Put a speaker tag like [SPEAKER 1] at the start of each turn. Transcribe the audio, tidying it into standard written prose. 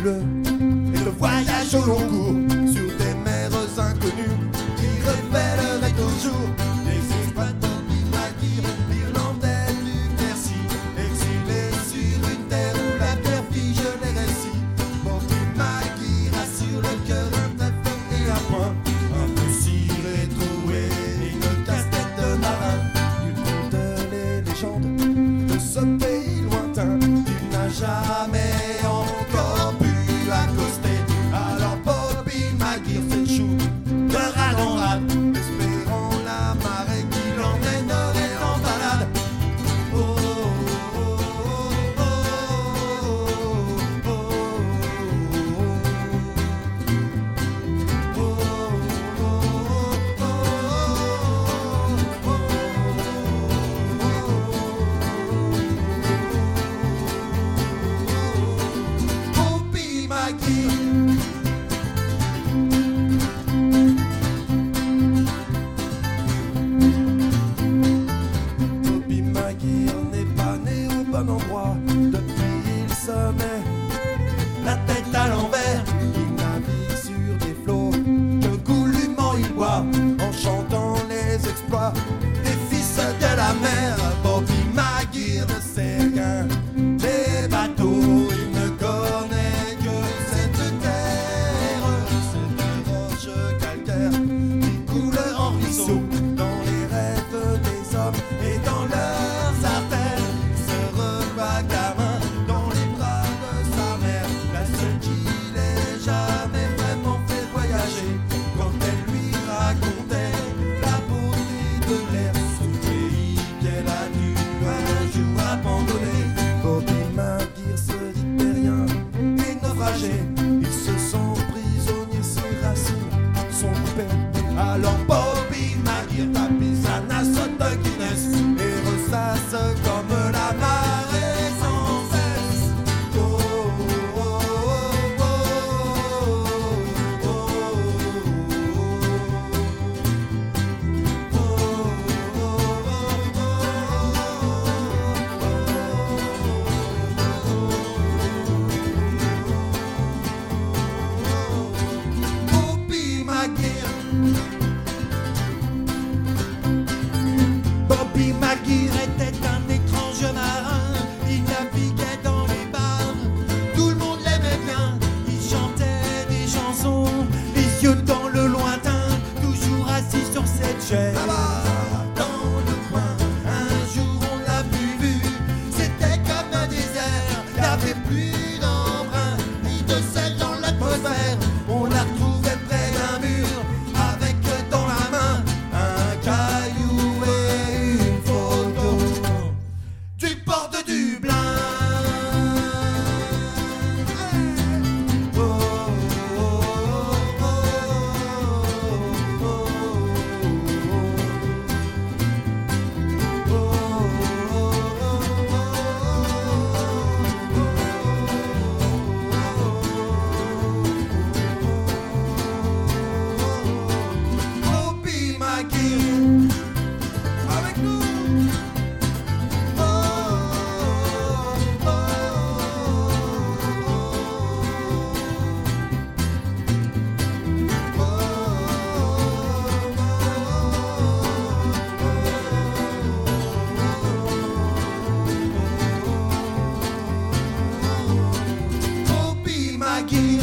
[SPEAKER 1] nébuleux et de voyage au long cours sur des mers inconnues qui révéleraient toujours les exploitants d'Imaguir, l'Irlandais du Quercy, exilés sur une terre où la terre fige les récits. Bobby Maguire assure le cœur un tréfeu et un point, un peu ciré, troué, une casse-tête de marin. Il compte les légendes de ce pays lointain. Il n'a jamais encore pu accoster. Alors Bobby Maguire fait le chou de rade en rade, espérant la marée qui l'emmènerait en balade. Oh, oh, oh, oh, Bobby Maguire. Bobby Maguire n'est pas né au bon endroit. Depuis il se met la tête à l'envers. Il navigue sur des flots que goulûment il boit, en chantant les exploits des fils de la mer. Bobby Maguire ne sait rien des bateaux, il ne connaît que cette terre, cette roche calcaire qui coule en ruisseau dans les rêves des hommes et dans leurs artères. Il se revoit gamin dans les bras de sa mère, la seule qui l'ait jamais vraiment fait voyager, quand elle lui racontait la beauté de l'air, ce pays qu'elle a dû un jour abandonner. Bobby Maguire se dit terrien et naufragé, il se sent prisonnier, ses racines sont coupées. Alors Bobby Maguire tapit sa nasse de Guinness et ressasse comme la marée sans cesse. Oh, oh, oh, oh, oh, Bobby Maguire. Bobby Maguire était un étrange marin. Il naviguait dans les bars, tout le monde l'aimait bien. Il chantait des chansons, les yeux dans le lointain, toujours assis sur cette chaise. Dans le coin, un jour on l'a plus vu, c'était comme un désert. Il n'y avait plus d'embrun, ni de sel dans l'atmosphère. On l'a retrouvé près d'un mur, avec dans la main un caillou et une photo du port de Dublin. Oh, oh, oh, Bobby Maguire avec nous. Oh, oh, oh, Bobby Maguire.